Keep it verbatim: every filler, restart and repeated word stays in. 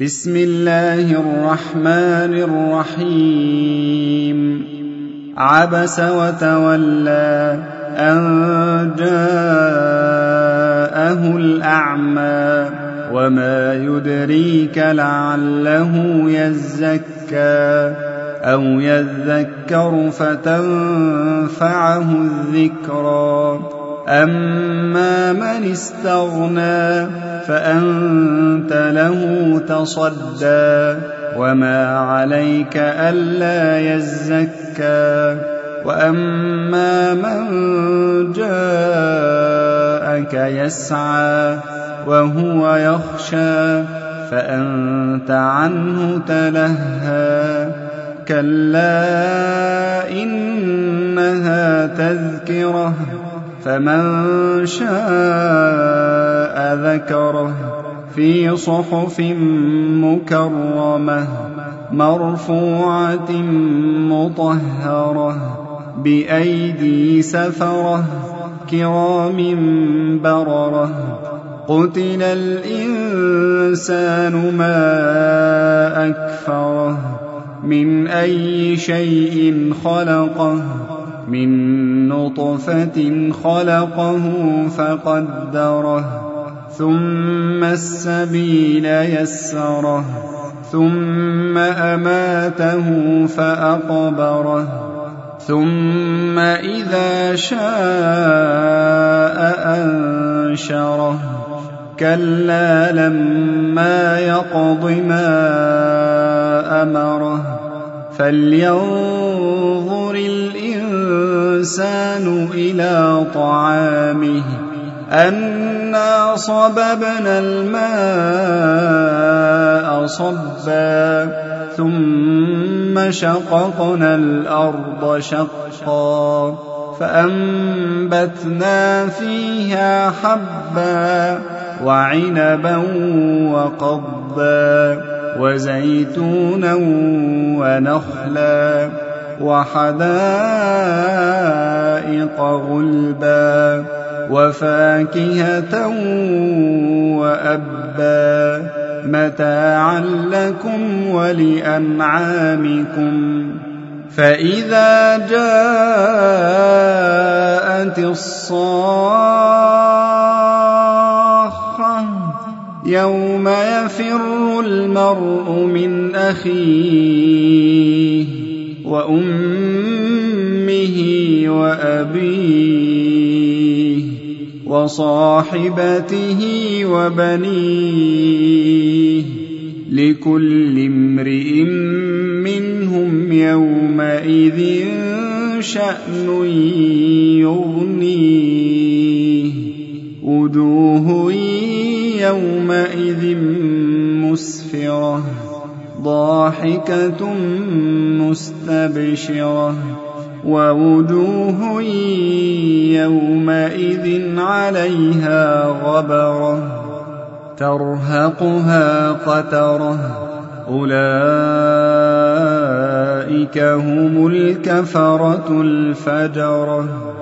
بسم الله الرحمن الرحيم عبس وتولى أن جاءه الأعمى وما يدريك لعله يزكى أو يذكر فتنفعه الذكرى أما من استغنى فأنت له تصدى وما عليك ألا يزكى وأما من جاءك يسعى وهو يخشى فأنت عنه تلهى كلا إنها تذكرة فمن شاء ذكره في صحف مكرمة مرفوعة مطهرة بأيدي سفرة كرام بررة قتل الإنسان ما أكفره من أي شيء خلقه من نطفة خلقه فقدره ثم السبيل يسره ثم أماته فأقبره ثم إذا شاء أنشره كلا لما يقض ما أمره فلينظر الإنسان إلى طعامه أنا صببنا الماء صبا ثم شققنا الأرض شقا فأنبتنا فيها حبا وعنبا وقضبا وزيتونا ونخلا وحدائق غلبا وفاكهة وأبا متاعا لكم ولأنعامكم فإذا جاءت الصاخة يوم يفر المرء من أخيه وأمه وأبيه وصاحبته وبنيه لكل امرئ منهم يومئذ شأن يغنيه وجوه يومئذ مسفرة ضاحكة مستبشرة ووجوه يومئذ عليها غبرة ترهقها قترة أولئك هم الكفرة الفجرة.